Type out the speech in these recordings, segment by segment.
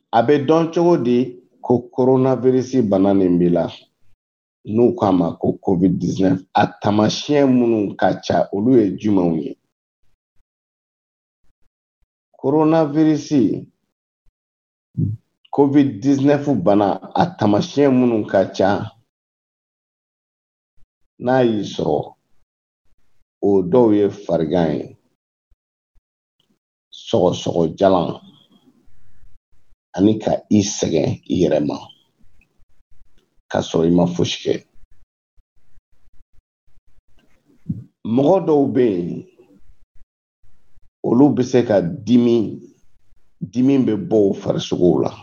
a bɛ dɔn cogo di ko coronavirus bana nin b'i la n'u k'a ma ko covid-19 a taamasiyɛn minnu ka ca olu ye jumɛnw ye coronavirus covid-19 bana a taamasiyɛn minnu ka ca n'a y'i sɔrɔ o dɔw ye farigan ye sɔgɔsɔgɔ jalan ani ka i sɛgɛn i yɛrɛ ma k'a sɔrɔ i ma fosi kɛ mɔgɔ dɔw bɛ yen olu bɛ se ka dimi bɛ bɔ u farisogow la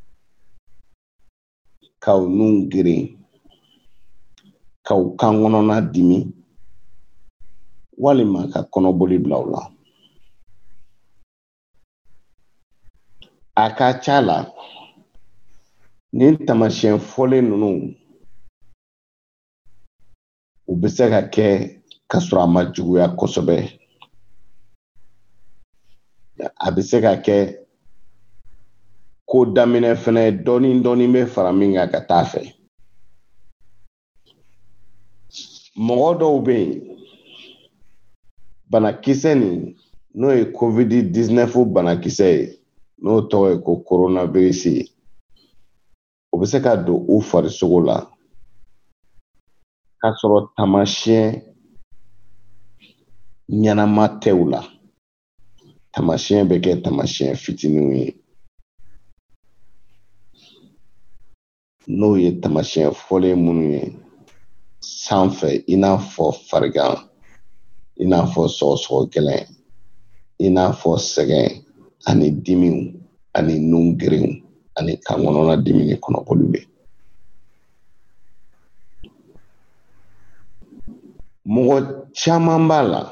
ka u nun geren ka u kan kɔnɔna dimi walima ka kɔnɔboli bila u la a ka ca la nin taamasiyɛn fɔlen ninnu u bɛ se ka kɛ ka sɔrɔ a ma juguya kosɛbɛ a bɛ se ka kɛ ko daminɛ fɛnɛ dɔɔnin bɛ fara min kan ka taa fɛ mɔgɔ dɔw bɛ yen banakisɛ nin n'o ye covid-19 banakisɛ ye n'o tɔgɔ ye ko coronavirus ye o bɛ se ka don u farisogo la k'a sɔrɔ taamasiyɛn ɲɛnama tɛ u la taamasiyɛn bɛ kɛ taamasiyɛn fitininw ye n'o ye taamasiyɛn fɔlen minnu ye sanfɛ i n'a fɔ farigan i n'a fɔ sɔgɔsɔgɔ gɛlɛn i n'a fɔ sɛgɛn ani dimiw ani nun gerenw ani kan kɔnɔna dimi ni kɔnɔboli bɛ mɔgɔ caman b'a la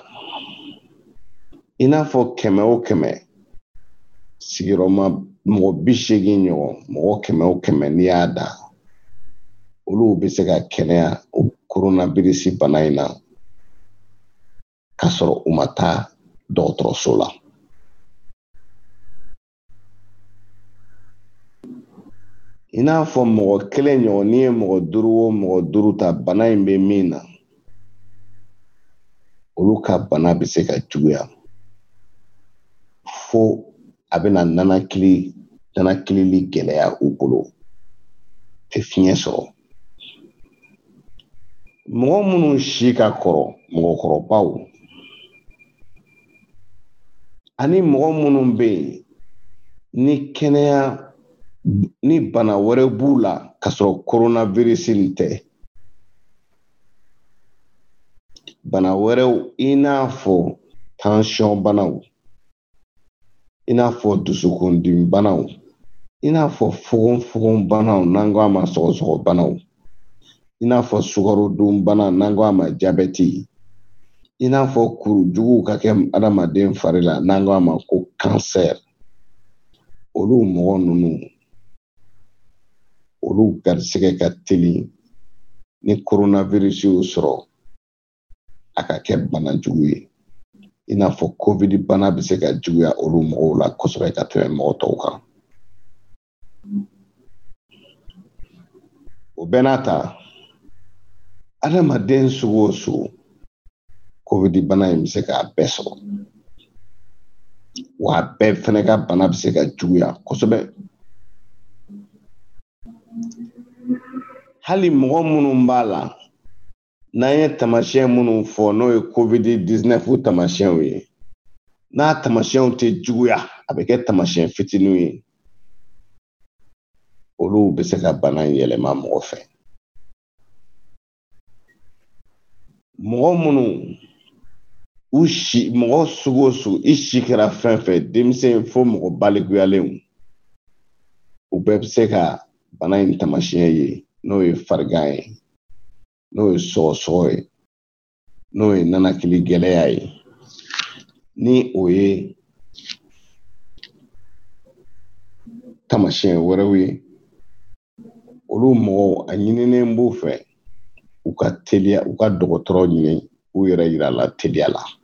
i n'a fɔ 100 o 100 sigiyɔrɔma mɔgɔ 80 ɲɔgɔn mɔgɔ 100 o 100 n'i y'a da olu bɛ se ka kɛnɛya o coronavirus bana in na k'a sɔrɔ u ma taa dɔgɔtɔrɔso la i n'a fɔ mɔgɔ 1 ɲɔgɔn n'i ye mɔgɔ 5 o mɔgɔ 5 ta bana in bɛ min na olu ka bana bɛ se ka juguya fo a bɛna nanakilili gɛlɛya u bolo tɛ fiɲɛ sɔrɔ mɔgɔ minnu si ka kɔrɔ mɔgɔkɔrɔbaw ani mɔgɔ minnu bɛ yen ni bana wɛrɛ b'u la ka sɔrɔ coronavirus nin tɛ bana wɛrɛw i n'a fɔ tension banaw i n'a fɔ dusukundimi banaw i n'a fɔ fogofogo banaw n'an ko a ma sɔgɔsɔgɔ banaw i n'a fɔ sukarodun bana n'an ko a ma jabɛti i n'a fɔ kurujuguw ka kɛ adamaden fari la n'an ko a ma ko cancer olu mɔgɔ ninnu olu garisɛgɛ ka teli ni coronavirus y'u sɔrɔ a ka kɛ bana jugu ye i n'a fɔ covid bana bɛ se ka juguya olu mɔgɔw la kosɛbɛ ka tɛmɛ mɔgɔ tɔw kan o bɛɛ n'a ta adamaden sugu o sugu covid bana in bɛ se k'a bɛɛ sɔrɔ wa a bɛɛ fɛnɛ ka bana bɛ se ka juguya kosɛbɛ hali mɔgɔ minnu b'a la n'an ye taamasiyɛn minnu fɔ n'o ye covid-19 taamasiyɛnw ye n'a taamasiyɛnw tɛ juguya a bɛ kɛ taamasiyɛn fitininw ye olu bɛ se ka bana in yɛlɛma mɔgɔ fɛ mɔgɔ minnu mɔgɔ sugu o sugu i si kɛra fɛn fɛn denmisɛn fo mɔgɔ balikuyalenw u bɛɛ bɛ se ka bana in taamasiyɛn ye n'o ye farigan ye n'o ye sɔgɔsɔgɔ ye n'o ye nanakili gɛlɛya ye ni o ye taamasiyɛn wɛrɛw ye olu mɔgɔw a ɲininen b'u fɛ u ka teliya u ka dɔgɔtɔrɔ ɲini u yɛrɛ yira la teliya la